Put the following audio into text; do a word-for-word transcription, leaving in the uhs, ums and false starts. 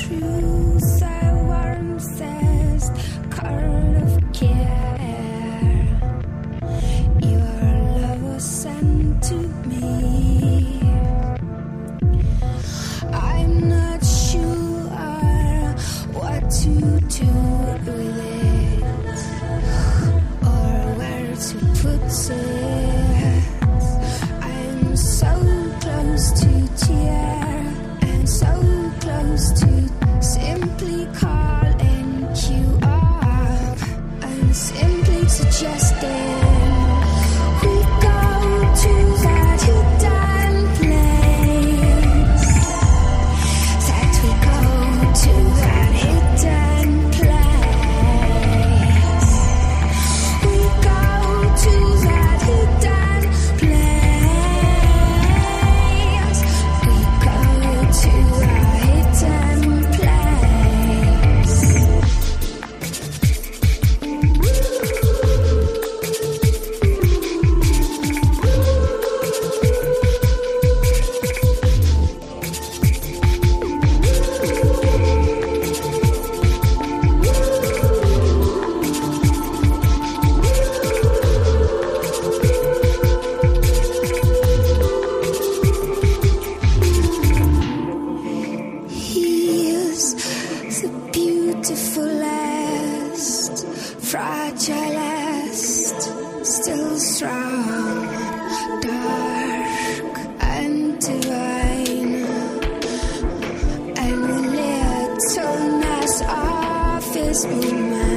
truth, thy warmest call of care. Your love was sent to me. I'm not sure what to do with it or where to put it. I'm so close to tear and so close to simply calling you up and simply suggesting we go to that hidden place. That we go to that hidden place. We go to that hidden place. We go to a hidden place. He is the beautifulest, fragilest, still strong, dark and divine, and the littleness of his movement.